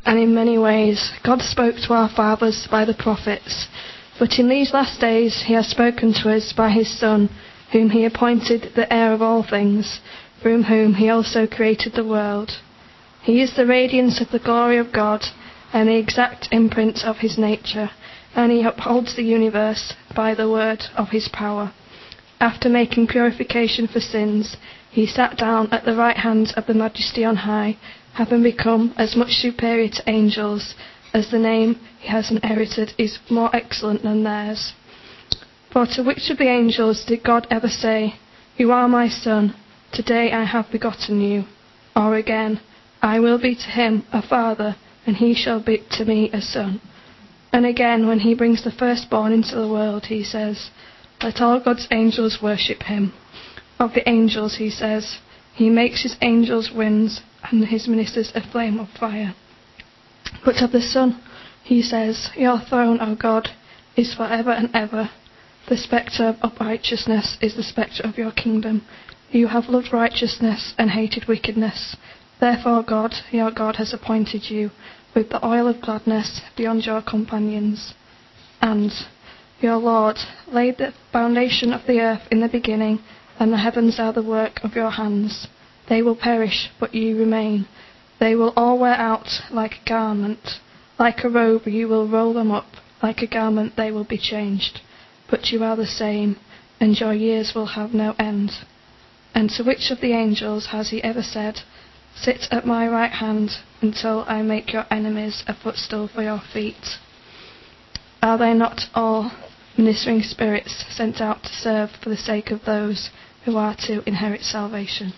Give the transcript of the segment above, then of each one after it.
and in many ways God spoke to our fathers by the prophets. But in these last days he has spoken to us by his Son, whom he appointed the heir of all things, through whom he also created the world. He is the radiance of the glory of God, and the exact imprint of his nature, and he upholds the universe by the word of his power. After making purification for sins, he sat down at the right hand of the Majesty on high, having become as much superior to angels, as the name he has inherited is more excellent than theirs. For to which of the angels did God ever say, "You are my Son, today I have begotten you"? Or again, "I will be to him a father, and he shall be to me a son"? And again, when he brings the firstborn into the world, he says, "Let all God's angels worship him." Of the angels, he says, "He makes his angels winds, and his ministers a flame of fire." But of the Son, he says, "Your throne, O God, is for ever and ever. The sceptre of righteousness is the sceptre of your kingdom. You have loved righteousness and hated wickedness. Therefore God, your God, has appointed you with the oil of gladness beyond your companions. And your Lord laid the foundation of the earth in the beginning, and the heavens are the work of your hands. They will perish, but you remain. They will all wear out like a garment. Like a robe you will roll them up. Like a garment they will be changed. But you are the same, and your years will have no end." And to which of the angels has he ever said, "Sit at my right hand until I make your enemies a footstool for your feet"? Are they not all ministering spirits sent out to serve for the sake of those who are to inherit salvation?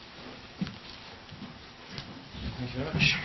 Thank you very much.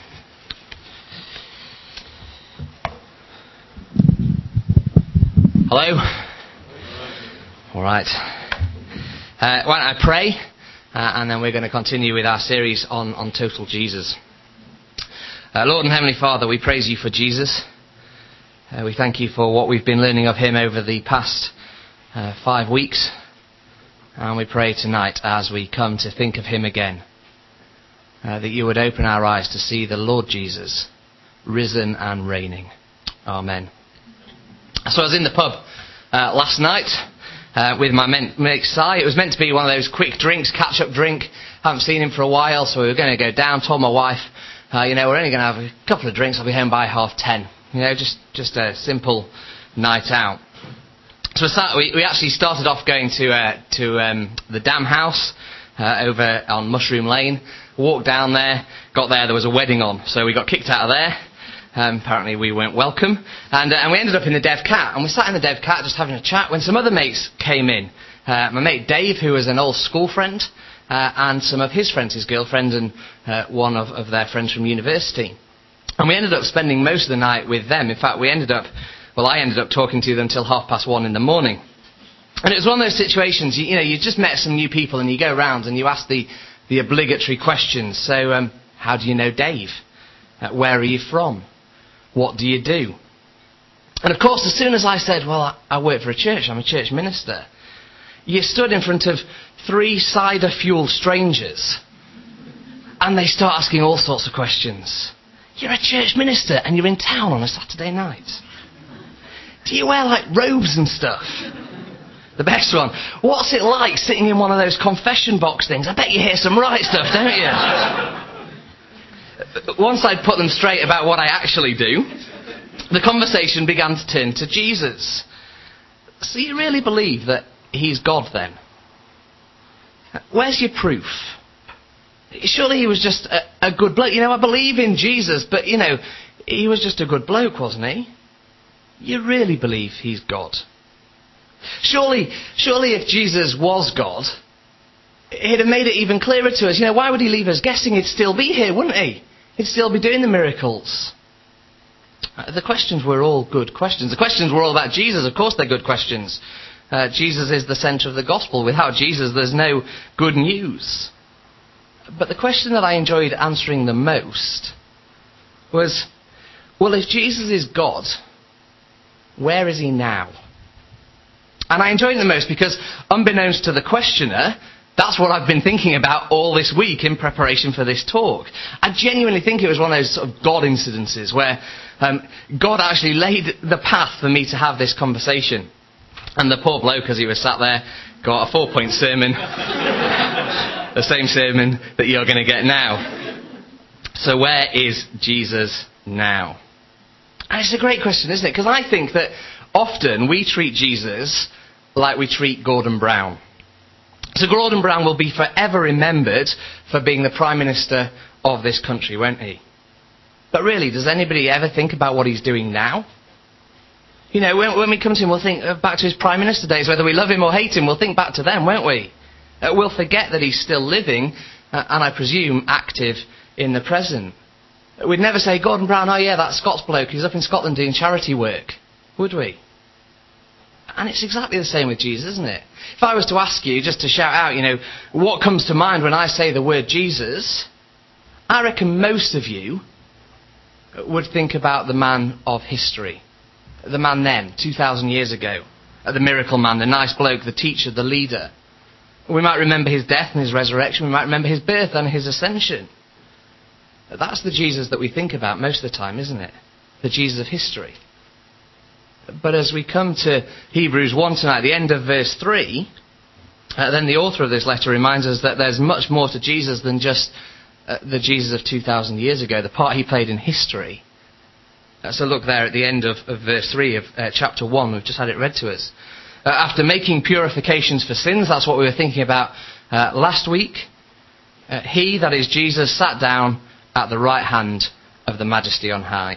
Hello? All right. Why don't I pray, and then we're going to continue with our series on Total Jesus. Lord and Heavenly Father, we praise you for Jesus. We thank you for what we've been learning of him over the past 5 weeks. And we pray tonight, as we come to think of him again, that you would open our eyes to see the Lord Jesus risen and reigning. Amen. So I was in the pub last night with my mate Si. It was meant to be one of those quick drinks, catch-up drink. Haven't seen him for a while, so we were going to go down. Told my wife, we're only going to have a couple of drinks. I'll be home by 10:30. Just a simple night out. So we actually started off going to the Dam House over on Mushroom Lane. Walked down there, got there was a wedding on, so we got kicked out of there. Apparently we weren't welcome, and we ended up in the Dev Cat, and we sat in the Dev Cat just having a chat when some other mates came in. My mate Dave, who was an old school friend, and some of his friends, his girlfriend, and one of their friends from university. And we ended up spending most of the night with them. In fact, I ended up talking to them till 1:30 in the morning. And it was one of those situations, you just met some new people, and you go around and you ask the obligatory questions. So, how do you know Dave? Where are you from? What do you do? And of course, as soon as I said, well, I work for a church, I'm a church minister, you stood in front of 3 cider-fueled strangers, and they start asking all sorts of questions. You're a church minister, and you're in town on a Saturday night. Do you wear, robes and stuff? The best one. What's it like sitting in one of those confession box things? I bet you hear some right stuff, don't you? Once I'd put them straight about what I actually do, the conversation began to turn to Jesus. So you really believe that he's God then? Where's your proof? Surely he was just a good bloke. I believe in Jesus, but, he was just a good bloke, wasn't he? You really believe he's God? Surely if Jesus was God, he'd have made it even clearer to us. Why would he leave us guessing? He'd still be here, wouldn't he? He'd still be doing the miracles. The questions were all good questions. The questions were all about Jesus. Of course they're good questions. Jesus is the centre of the gospel. Without Jesus, there's no good news. But the question that I enjoyed answering the most was, well, if Jesus is God, where is he now? And I enjoyed it the most because, unbeknownst to the questioner, That's what I've been thinking about all this week in preparation for this talk. I genuinely think it was one of those sort of God incidences where God actually laid the path for me to have this conversation. And the poor bloke, as he was sat there, got a 4-point sermon. The same sermon that you're going to get now. So where is Jesus now? And it's a great question, isn't it? Because I think that often we treat Jesus like we treat Gordon Brown. So Gordon Brown will be forever remembered for being the Prime Minister of this country, won't he? But really, does anybody ever think about what he's doing now? You know, when we come to him, we'll think back to his Prime Minister days. Whether we love him or hate him, we'll think back to them, won't we? We'll forget that he's still living, and I presume active in the present. We'd never say, Gordon Brown, oh yeah, that Scots bloke, he's up in Scotland doing charity work. Would we? And it's exactly the same with Jesus, isn't it? If I was to ask you, just to shout out, you know, what comes to mind when I say the word Jesus, I reckon most of you would think about the man of history. The man then, 2,000 years ago. The miracle man, the nice bloke, the teacher, the leader. We might remember his death and his resurrection. We might remember his birth and his ascension. That's the Jesus that we think about most of the time, isn't it? The Jesus of history. But as we come to Hebrews 1 tonight, the end of verse 3, then the author of this letter reminds us that there's much more to Jesus than just the Jesus of 2,000 years ago, the part he played in history. So look there at the end of verse 3 of chapter 1. We've just had it read to us. After making purifications for sins, that's what we were thinking about last week, he, that is Jesus, sat down at the right hand of the Majesty on high.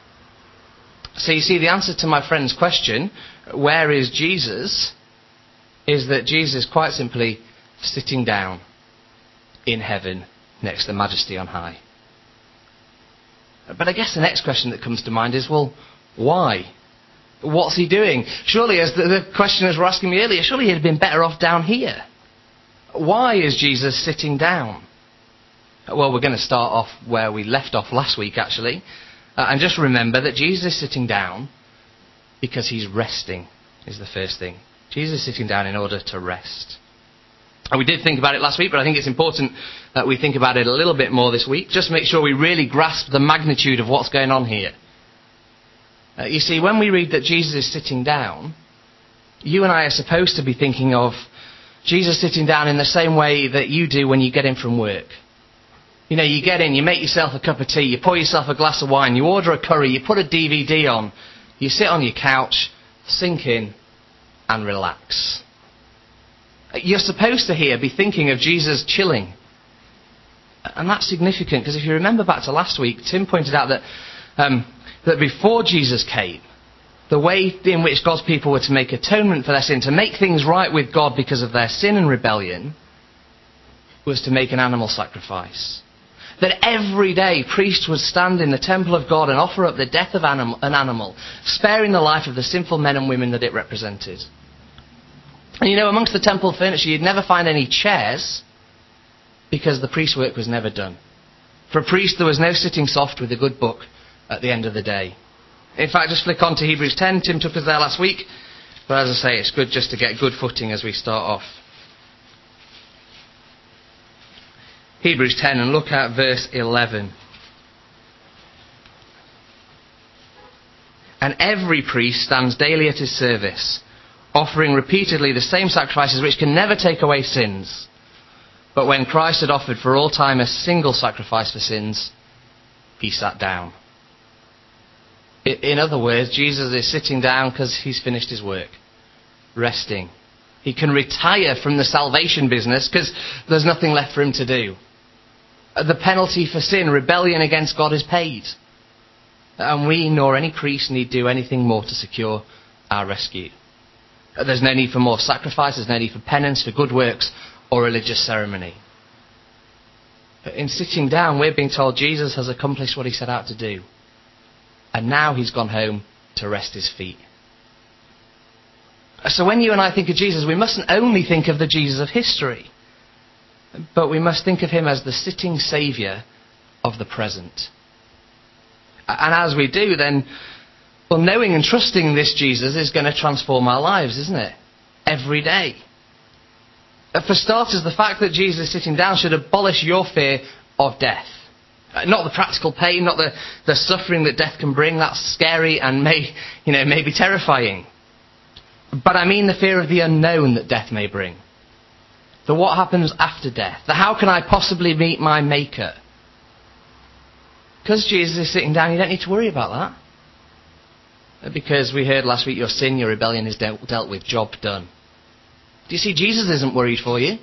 So you see, the answer to my friend's question, where is Jesus, is that Jesus is quite simply sitting down in heaven next to the Majesty on high. But I guess the next question that comes to mind is, well, why? What's he doing? Surely, as the questioners were asking me earlier, surely he'd have been better off down here. Why is Jesus sitting down? Well, we're going to start off where we left off last week, actually. And just remember that Jesus is sitting down because he's resting, is the first thing. Jesus is sitting down in order to rest. And we did think about it last week, but I think it's important that we think about it a little bit more this week. Just to make sure we really grasp the magnitude of what's going on here. You see, when we read that Jesus is sitting down, you and I are supposed to be thinking of Jesus sitting down in the same way that you do when you get in from work. You know, you get in, you make yourself a cup of tea, you pour yourself a glass of wine, you order a curry, you put a DVD on, you sit on your couch, sink in, and relax. You're supposed to here be thinking of Jesus chilling. And that's significant, because if you remember back to last week, Tim pointed out that before Jesus came, the way in which God's people were to make atonement for their sin, to make things right with God because of their sin and rebellion, was to make an animal sacrifice. That every day priests would stand in the temple of God and offer up the death of an animal, sparing the life of the sinful men and women that it represented. And you know, amongst the temple furniture, you'd never find any chairs, because the priest's work was never done. For a priest, there was no sitting soft with a good book at the end of the day. In fact, just flick on to Hebrews 10. Tim took us there last week. But as I say, it's good just to get good footing as we start off. Hebrews 10, and look at verse 11. And every priest stands daily at his service, offering repeatedly the same sacrifices which can never take away sins. But when Christ had offered for all time a single sacrifice for sins, he sat down. In other words, Jesus is sitting down because he's finished his work, resting. He can retire from the salvation business because there's nothing left for him to do. The penalty for sin, rebellion against God, is paid. And we nor any priest need do anything more to secure our rescue. There's no need for more sacrifice, there's no need for penance, for good works, or religious ceremony. In sitting down, we're being told Jesus has accomplished what he set out to do. And now he's gone home to rest his feet. So when you and I think of Jesus, we mustn't only think of the Jesus of history, but we must think of him as the sitting Saviour of the present. And as we do, then, well, knowing and trusting this Jesus is going to transform our lives, isn't it? Every day. For starters, the fact that Jesus is sitting down should abolish your fear of death. Not the practical pain, not the suffering that death can bring. That's scary and may be terrifying. But I mean the fear of the unknown that death may bring. The what happens after death. The how can I possibly meet my Maker? Because Jesus is sitting down, you don't need to worry about that. Because we heard last week, your sin, your rebellion is dealt with, job done. Do you see, Jesus isn't worried for you.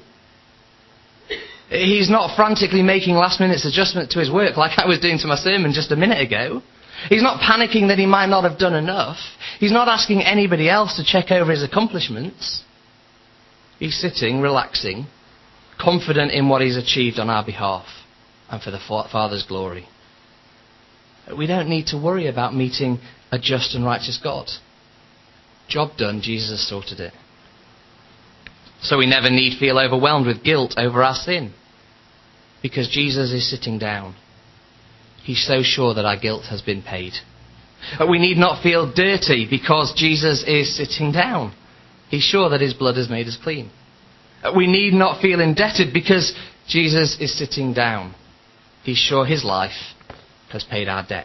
He's not frantically making last-minute adjustments to his work like I was doing to my sermon just a minute ago. He's not panicking that he might not have done enough. He's not asking anybody else to check over his accomplishments. He's sitting, relaxing, confident in what he's achieved on our behalf and for the Father's glory. We don't need to worry about meeting a just and righteous God. Job done, Jesus has sorted it. So we never need feel overwhelmed with guilt over our sin, because Jesus is sitting down. He's so sure that our guilt has been paid. We need not feel dirty because Jesus is sitting down. He's sure that his blood has made us clean. We need not feel indebted because Jesus is sitting down. He's sure his life has paid our debt.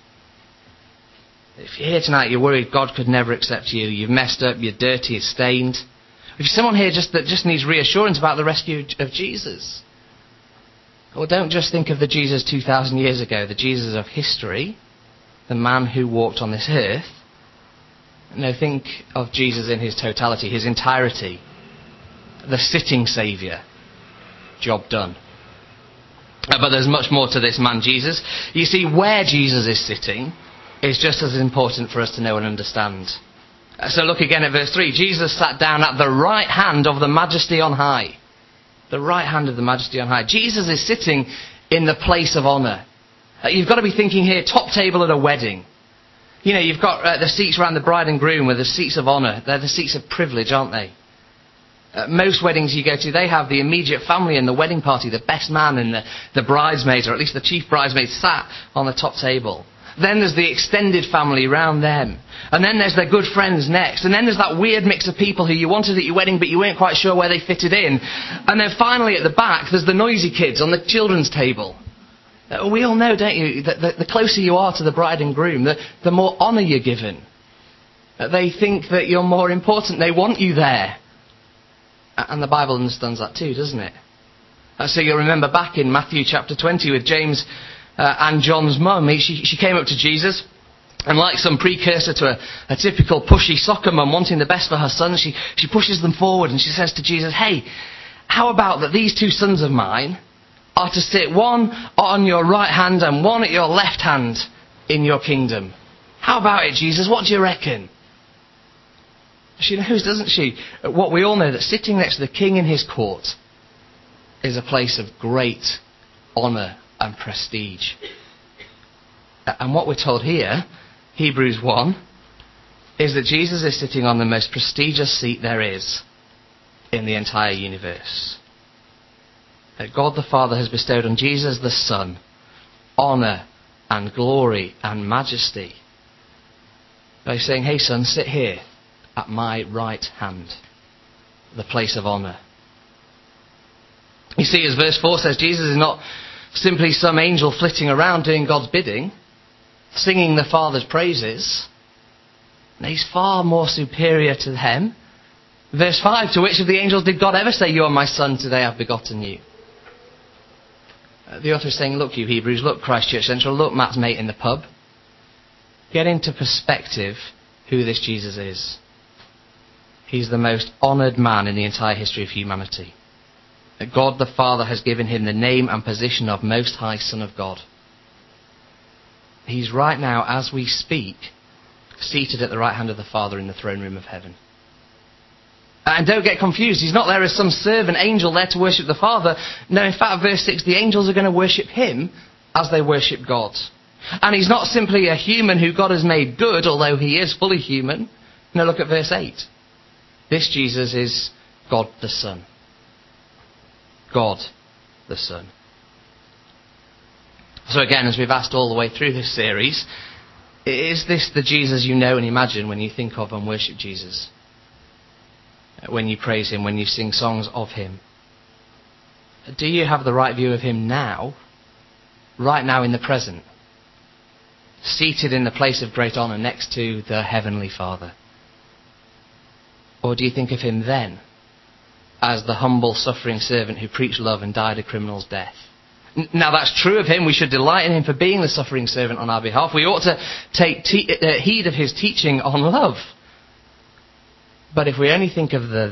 If you're here tonight, you're worried God could never accept you, you've messed up, you're dirty, you're stained. If you're someone here that just needs reassurance about the rescue of Jesus, well, don't just think of the Jesus 2,000 years ago, the Jesus of history, the man who walked on this earth. No, think of Jesus in his totality, his entirety, the sitting Saviour. Job done. But there's much more to this man, Jesus. You see, where Jesus is sitting is just as important for us to know and understand. So look again at verse 3. Jesus sat down at the right hand of the Majesty on high. The right hand of the Majesty on high. Jesus is sitting in the place of honour. You've got to be thinking here, top table at a wedding. You know, you've got the seats around the bride and groom were the seats of honour. They're the seats of privilege, aren't they? Most weddings you go to, they have the immediate family and the wedding party, the best man and the bridesmaids, or at least the chief bridesmaids, sat on the top table. Then there's the extended family around them. And then there's their good friends next. And then there's that weird mix of people who you wanted at your wedding but you weren't quite sure where they fitted in. And then finally at the back there's the noisy kids on the children's table. We all know, don't you, that the closer you are to the bride and groom, the more honour you're given. They think that you're more important. They want you there. And the Bible understands that too, doesn't it? So you'll remember back in Matthew chapter 20 with James and John's mum. She came up to Jesus, and like some precursor to a typical pushy soccer mum wanting the best for her son, she pushes them forward and she says to Jesus, hey, how about that these two sons of mine are to sit one on your right hand and one at your left hand in your kingdom? How about it, Jesus? What do you reckon? She knows, doesn't she, what we all know, that sitting next to the king in his court is a place of great honour and prestige. And what we're told here, Hebrews 1, is that Jesus is sitting on the most prestigious seat there is in the entire universe. That God the Father has bestowed on Jesus the Son honour and glory and majesty by saying, hey son, sit here at my right hand, the place of honour. You see, as verse 4 says, Jesus is not simply some angel flitting around doing God's bidding, singing the Father's praises. No, he's far more superior to them. Verse 5, to which of the angels did God ever say, you are my son, today I've begotten you? The author is saying, look you Hebrews, look Christchurch Central, look Matt's mate in the pub. Get into perspective who this Jesus is. He's the most honoured man in the entire history of humanity. That God the Father has given him the name and position of Most High Son of God. He's right now, as we speak, seated at the right hand of the Father in the throne room of heaven. And don't get confused, he's not there as some servant angel there to worship the Father. No, in fact, verse 6, the angels are going to worship him as they worship God. And he's not simply a human who God has made good, although he is fully human. No, look at verse 8. This Jesus is God the Son. God the Son. So again, as we've asked all the way through this series, is this the Jesus you know and imagine when you think of and worship Jesus? when you praise him, when you sing songs of him? Do you have the right view of him now, right now in the present, seated in the place of great honour next to the Heavenly Father? Or do you think of him then as the humble, suffering servant who preached love and died a criminal's death? Now, that's true of him. We should delight in him for being the suffering servant on our behalf. We ought to take heed of his teaching on love. But if we only think of the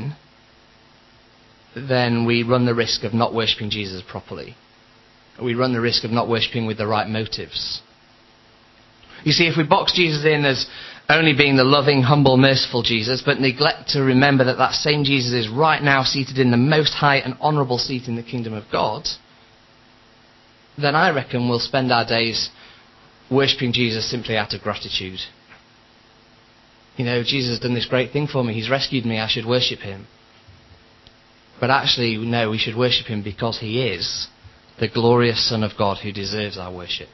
then we run the risk of not worshipping Jesus properly. We run the risk of not worshipping with the right motives. You see, if we box Jesus in as only being the loving, humble, merciful Jesus, but neglect to remember that that same Jesus is right now seated in the most high and honourable seat in the kingdom of God, then I reckon we'll spend our days worshipping Jesus simply out of gratitude. You know, Jesus has done this great thing for me. He's rescued me. I should worship him. But actually, no, we should worship him because he is the glorious Son of God who deserves our worship.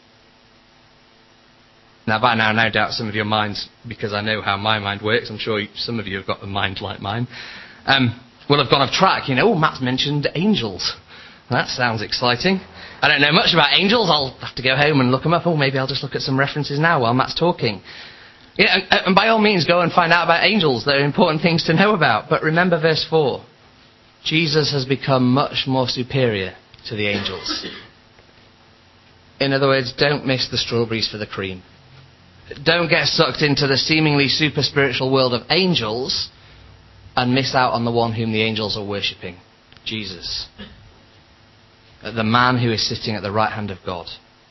Now, by now, no doubt some of your minds, because I know how my mind works, I'm sure some of you have got a mind like mine, will have gone off track. You know, Matt's mentioned angels. That sounds exciting. I don't know much about angels. I'll have to go home and look them up. Oh, maybe I'll just look at some references now while Matt's talking. Yeah, and by all means, go and find out about angels. They're important things to know about. But remember verse 4. Jesus has become much more superior to the angels. In other words, don't miss the strawberries for the cream. Don't get sucked into the seemingly super spiritual world of angels and miss out on the one whom the angels are worshipping, Jesus. The man who is sitting at the right hand of God.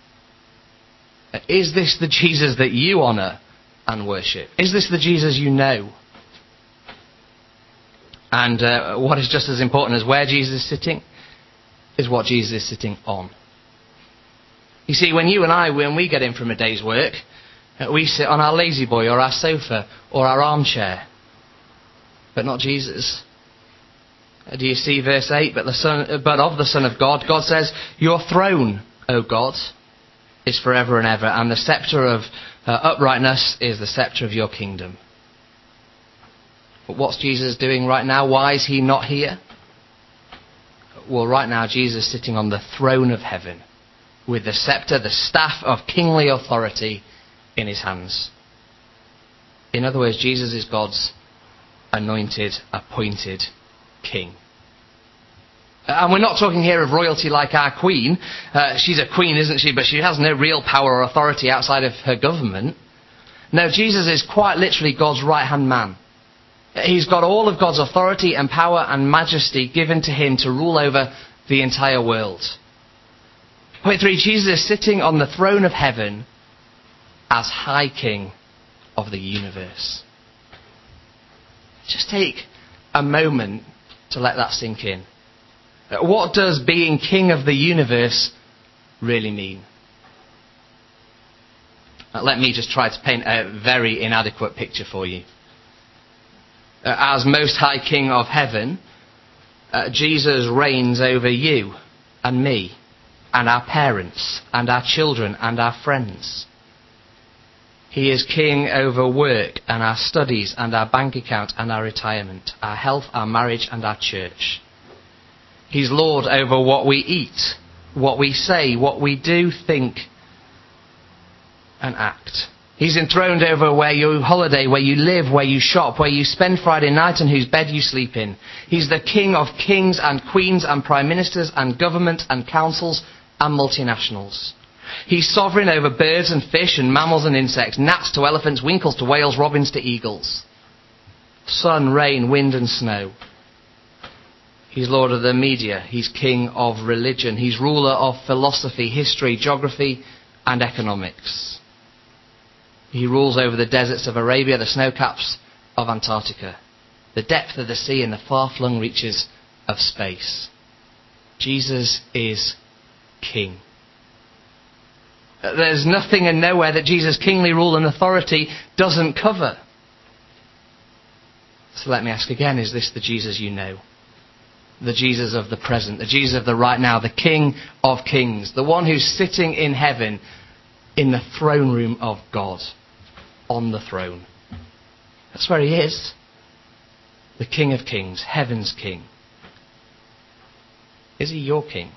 Is this the Jesus that you honour and worship? Is this the Jesus you know? And what is just as important as where Jesus is sitting is what Jesus is sitting on. You see, when you and I, when we get in from a day's work, we sit on our lazy boy or our sofa or our armchair, but not Jesus. Do you see verse 8? But of the Son of God, God says, your throne, O God, is forever and ever, and the sceptre of uprightness is the sceptre of your kingdom. But what's Jesus doing right now? Why is he not here? Well, right now Jesus is sitting on the throne of heaven with the sceptre, the staff of kingly authority in his hands. In other words, Jesus is God's anointed, appointed king. And we're not talking here of royalty like our queen. She's a queen, isn't she? But she has no real power or authority outside of her government. No, Jesus is quite literally God's right-hand man. He's got all of God's authority and power and majesty given to him to rule over the entire world. Point 3, Jesus is sitting on the throne of heaven as High King of the universe. Just take a moment to let that sink in. What does being King of the universe really mean? Let me just try to paint a very inadequate picture for you. As Most High King of heaven, Jesus reigns over you and me and our parents and our children and our friends. He is king over work and our studies and our bank account and our retirement, our health, our marriage and our church. He's Lord over what we eat, what we say, what we do, think and act. He's enthroned over where you holiday, where you live, where you shop, where you spend Friday night and whose bed you sleep in. He's the king of kings and queens and prime ministers and government and councils and multinationals. He's sovereign over birds and fish and mammals and insects, gnats to elephants, winkles to whales, robins to eagles. Sun, rain, wind and snow. He's Lord of the media. He's king of religion. He's ruler of philosophy, history, geography and economics. He rules over the deserts of Arabia, the snowcaps of Antarctica, the depth of the sea and the far-flung reaches of space. Jesus is king. There's nothing and nowhere that Jesus' kingly rule and authority doesn't cover. So let me ask again, is this the Jesus you know? The Jesus of the present, the Jesus of the right now, the King of kings, the one who's sitting in heaven in the throne room of God, on the throne. That's where he is. the King of Kings, heaven's King. Is he your King?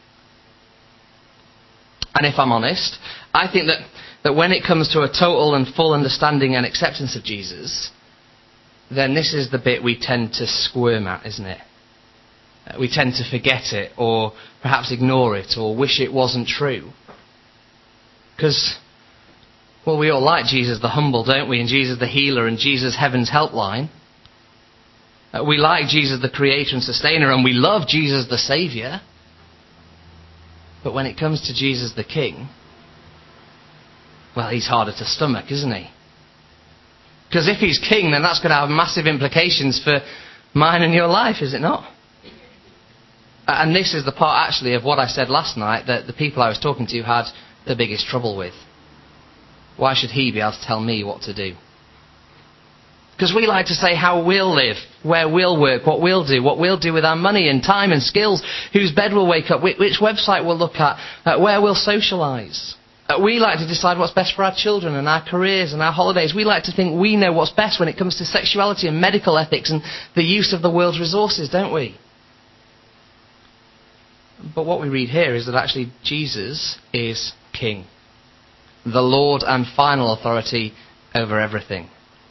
And if I'm honest, I think that when it comes to a total and full understanding and acceptance of Jesus, then this is the bit we tend to squirm at, isn't it? We tend to forget it, or perhaps ignore it, or wish it wasn't true. Because, well, we all like Jesus the humble, don't we? And Jesus the healer, and Jesus heaven's helpline. We like Jesus the creator and sustainer, and we love Jesus the saviour. But when it comes to Jesus the King, well, he's harder to stomach, isn't he? Because if he's king, then that's going to have massive implications for mine and your life, is it not? And this is the part, actually, of what I said last night that the people I was talking to had the biggest trouble with. Why should he be able to tell me what to do? Because we like to say how we'll live, where we'll work, what we'll do with our money and time and skills, whose bed we'll wake up, which website we'll look at, where we'll socialise. We like to decide what's best for our children and our careers and our holidays. We like to think we know what's best when it comes to sexuality and medical ethics and the use of the world's resources, don't we? But what we read here is that actually Jesus is King, the Lord and final authority over everything.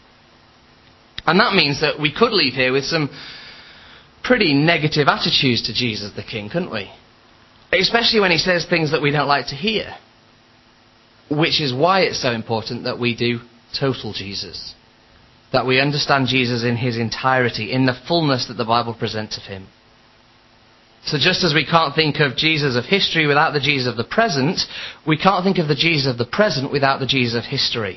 And that means that we could leave here with some pretty negative attitudes to Jesus the King, couldn't we? Especially when he says things that we don't like to hear. Which is why it's so important that we do total Jesus. That we understand Jesus in his entirety, in the fullness that the Bible presents of him. So just as we can't think of Jesus of history without the Jesus of the present, we can't think of the Jesus of the present without the Jesus of history.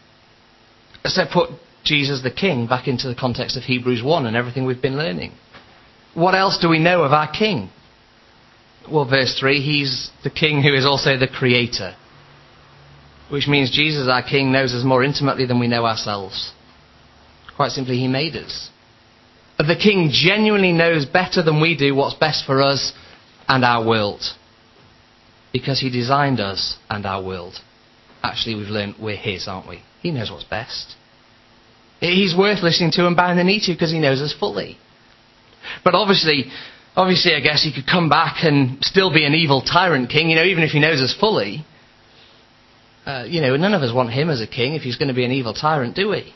So put Jesus the King back into the context of Hebrews 1 and everything we've been learning. What else do we know of our King? Well, verse 3, he's the King who is also the Creator. Which means Jesus, our King, knows us more intimately than we know ourselves. Quite simply, he made us. The King genuinely knows better than we do what's best for us and our world. Because he designed us and our world. Actually, we've learned we're his, aren't we? He knows what's best. He's worth listening to and bowing the knee to because he knows us fully. But obviously, I guess he could come back and still be an evil tyrant king, even if he knows us fully. None of us want him as a king if he's going to be an evil tyrant, do we?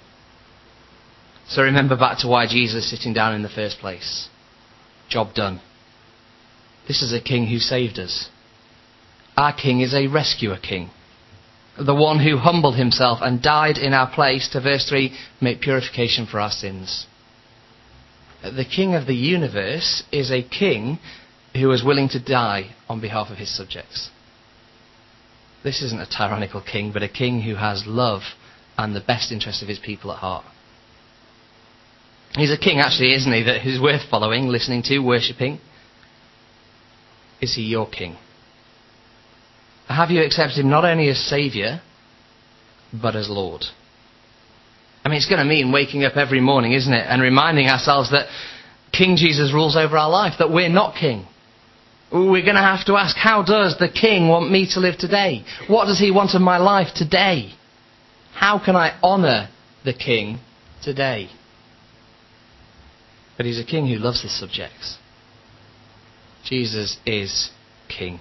So remember back to why Jesus is sitting down in the first place. Job done. This is a king who saved us. Our king is a rescuer king. The one who humbled himself and died in our place to, verse 3, make purification for our sins. The king of the universe is a king who is willing to die on behalf of his subjects. This isn't a tyrannical king, but a king who has love and the best interest of his people at heart. He's a king, actually, isn't he, that is worth following, listening to, worshipping. Is he your king? Have you accepted him not only as Saviour, but as Lord? I mean, it's going to mean waking up every morning, isn't it? And reminding ourselves that King Jesus rules over our life, that we're not king. We're going to have to ask, how does the king want me to live today? What does he want of my life today? How can I honour the king today? But he's a king who loves his subjects. Jesus is king.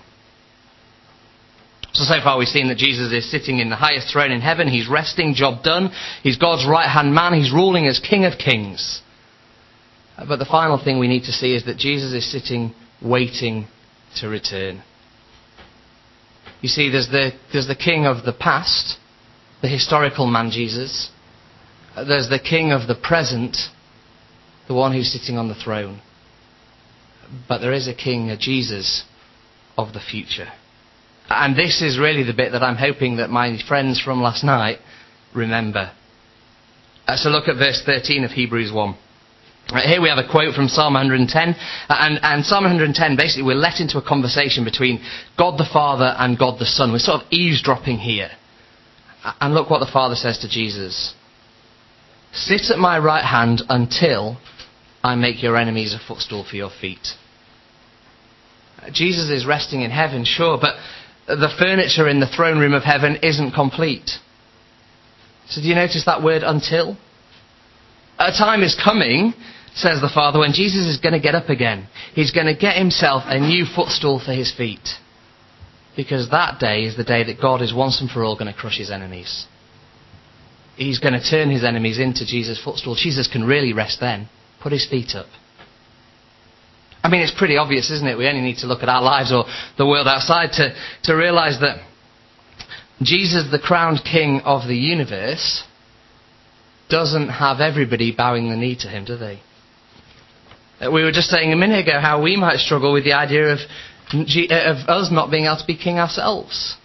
So far we've seen that Jesus is sitting in the highest throne in heaven. He's resting, job done. He's God's right-hand man. He's ruling as King of Kings. But the final thing we need to see is that Jesus is sitting, waiting to return. You see, there's the king of the past, the historical man Jesus. There's the king of the present, the one who's sitting on the throne. But there is a king, a Jesus, of the future. And this is really the bit that I'm hoping that my friends from last night remember. So look at verse 13 of Hebrews 1. Here we have a quote from Psalm 110. And Psalm 110, basically, we're let into a conversation between God the Father and God the Son. We're sort of eavesdropping here. And look what the Father says to Jesus. Sit at my right hand until I make your enemies a footstool for your feet. Jesus is resting in heaven, sure, but the furniture in the throne room of heaven isn't complete. So do you notice that word until? A time is coming says the Father, when Jesus is going to get up again, he's going to get himself a new footstool for his feet. Because that day is the day that God is once and for all going to crush his enemies. He's going to turn his enemies into Jesus' footstool. Jesus can really rest then. Put his feet up. I mean, it's pretty obvious, isn't it? We only need to look at our lives or the world outside to realise that Jesus, the crowned king of the universe, doesn't have everybody bowing the knee to him, do they? We were just saying a minute ago how we might struggle with the idea of us not being able to be king ourselves.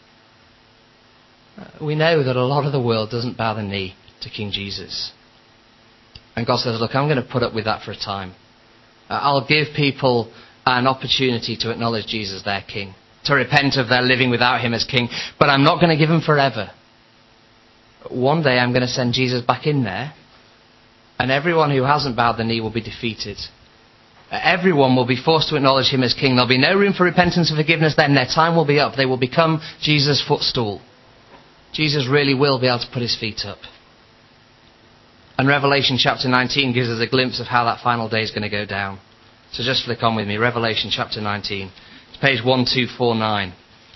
We know that a lot of the world doesn't bow the knee to King Jesus. And God says, look, I'm going to put up with that for a time. I'll give people an opportunity to acknowledge Jesus, their king, to repent of their living without him as king, but I'm not going to give them forever. One day I'm going to send Jesus back in there, and everyone who hasn't bowed the knee will be defeated. Everyone will be forced to acknowledge him as king. There'll be no room for repentance and forgiveness then. Their time will be up. They will become Jesus' footstool. Jesus really will be able to put his feet up. And Revelation chapter 19 gives us a glimpse of how that final day is going to go down. So just flick on with me. Revelation chapter 19. It's page 1249.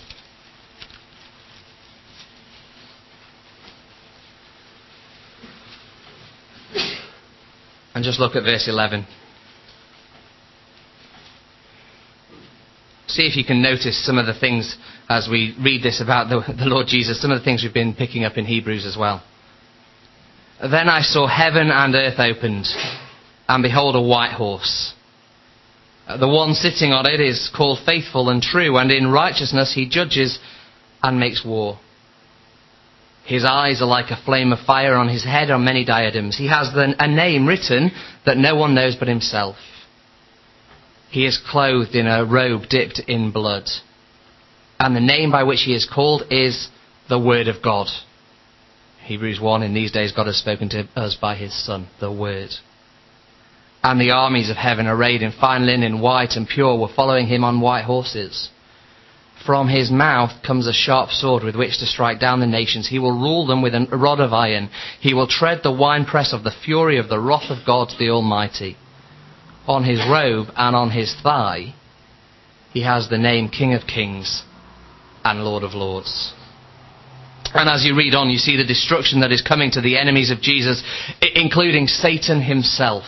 And just look at verse 11. See if you can notice some of the things as we read this about the Lord Jesus, some of the things we've been picking up in Hebrews as well. Then I saw heaven and earth opened, and behold, a white horse. The one sitting on it is called Faithful and True, and in righteousness he judges and makes war. His eyes are like a flame of fire, on his head are many diadems. He has a name written that no one knows but himself. He is clothed in a robe dipped in blood. And the name by which he is called is the Word of God. Hebrews 1, in these days God has spoken to us by his Son, the Word. And the armies of heaven, arrayed in fine linen, white and pure, were following him on white horses. From his mouth comes a sharp sword with which to strike down the nations. He will rule them with a rod of iron. He will tread the winepress of the fury of the wrath of God the Almighty. On his robe and on his thigh, he has the name King of Kings and Lord of Lords. And as you read on, you see the destruction that is coming to the enemies of Jesus, including Satan himself.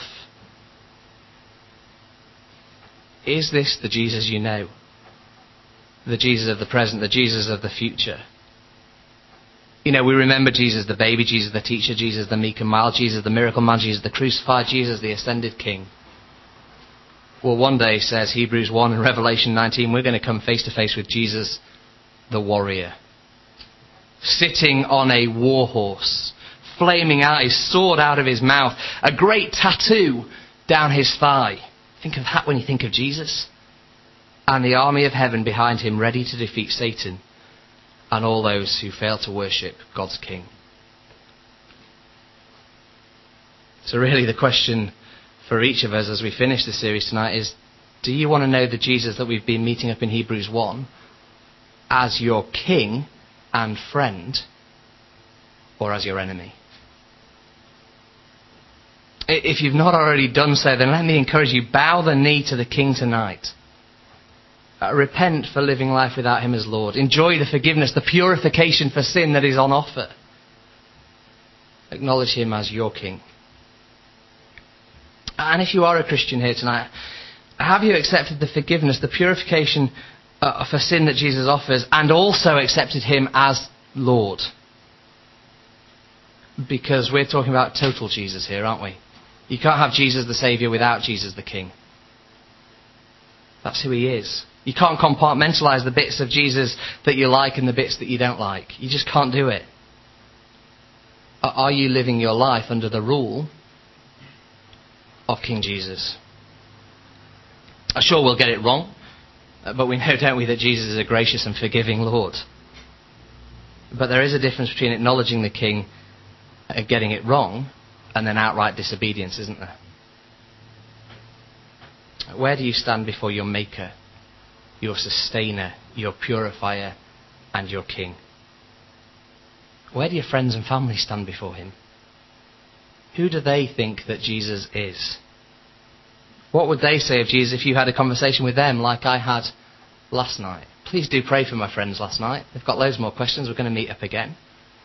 Is this the Jesus you know? The Jesus of the present, the Jesus of the future? You know, we remember Jesus the baby, Jesus the teacher, Jesus the meek and mild, Jesus the miracle man, Jesus the crucified, Jesus the ascended king. Well, one day, says Hebrews 1 and Revelation 19, we're going to come face to face with Jesus the warrior, sitting on a war horse, flaming out, his sword out of his mouth, a great tattoo down his thigh. Think of that when you think of Jesus. And the army of heaven behind him, ready to defeat Satan and all those who fail to worship God's King. So really the question for each of us as we finish the series tonight is, do you want to know the Jesus that we've been meeting up in Hebrews 1 as your king and friend, or as your enemy? If you've not already done so, then let me encourage you, bow the knee to the King tonight. Repent for living life without him as Lord. Enjoy the forgiveness, the purification for sin that is on offer. Acknowledge him as your King. And if you are a Christian here tonight, have you accepted the forgiveness, the purification for sin that Jesus offers, and also accepted him as Lord? Because we're talking about total Jesus here, aren't we? You can't have Jesus the Saviour without Jesus the King. That's who he is. You can't compartmentalise the bits of Jesus that you like and the bits that you don't like. You just can't do it. Are you living your life under the rule of King Jesus? Sure, we'll get it wrong, but we know, don't we, that Jesus is a gracious and forgiving Lord. But there is a difference between acknowledging the King and getting it wrong and then outright disobedience, isn't there? Where do you stand before your Maker, your Sustainer, your Purifier, and your King? Where do your friends and family stand before him? Who do they think that Jesus is? What would they say of Jesus if you had a conversation with them like I had last night? Please do pray for my friends last night. They've got loads more questions. We're going to meet up again.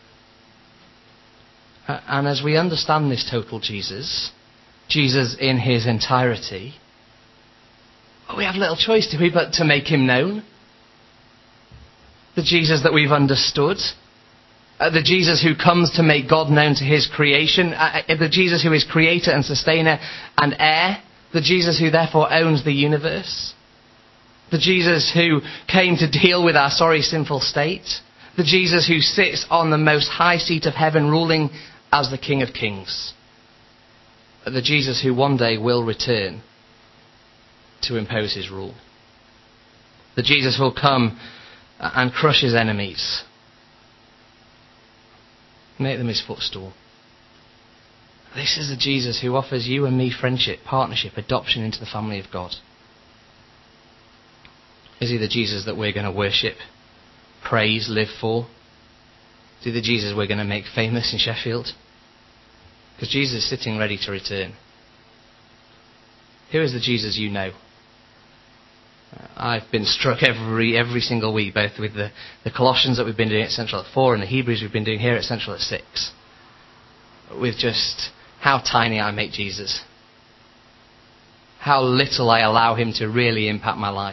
And as we understand this total Jesus, Jesus in his entirety, we have little choice, do we, but to make him known. The Jesus that we've understood. The Jesus who comes to make God known to his creation. The Jesus who is creator and sustainer and heir. The Jesus who therefore owns the universe. The Jesus who came to deal with our sorry, sinful state. The Jesus who sits on the most high seat of heaven, ruling as the King of Kings. The Jesus who one day will return to impose his rule. The Jesus who will come and crush his enemies. Make them his footstool. This is the Jesus who offers you and me friendship, partnership, adoption into the family of God. Is he the Jesus that we're going to worship, praise, live for? Is he the Jesus we're going to make famous in Sheffield? Because Jesus is sitting ready to return. Who is the Jesus you know? I've been struck every single week, both with the Colossians that we've been doing at Central at 4 and the Hebrews we've been doing here at Central at 6. With just how tiny I make Jesus. How little I allow him to really impact my life.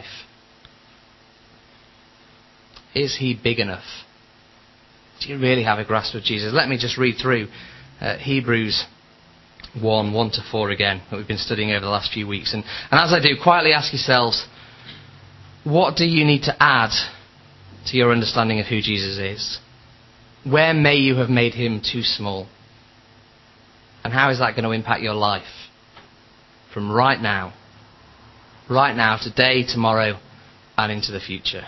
Is he big enough? Do you really have a grasp of Jesus? Let me just read through Hebrews 1:1-4 again, that we've been studying over the last few weeks. And as I do, quietly ask yourselves, what do you need to add to your understanding of who Jesus is? Where may you have made him too small? And how is that going to impact your life? From right now, today, tomorrow, and into the future.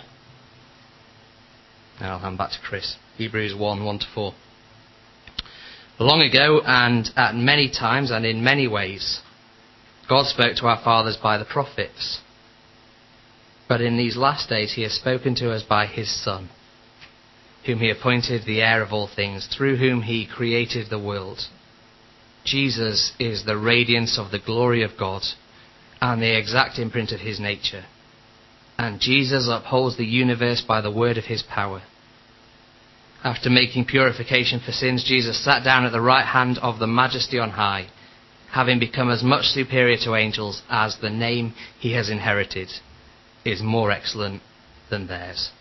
Now I'll hand back to Chris. Hebrews 1:1-4. Long ago, and at many times and in many ways, God spoke to our fathers by the prophets. But in these last days he has spoken to us by his Son, whom he appointed the heir of all things, through whom he created the world. Jesus is the radiance of the glory of God and the exact imprint of his nature. And Jesus upholds the universe by the word of his power. After making purification for sins, Jesus sat down at the right hand of the Majesty on high, having become as much superior to angels as the name he has inherited is more excellent than theirs.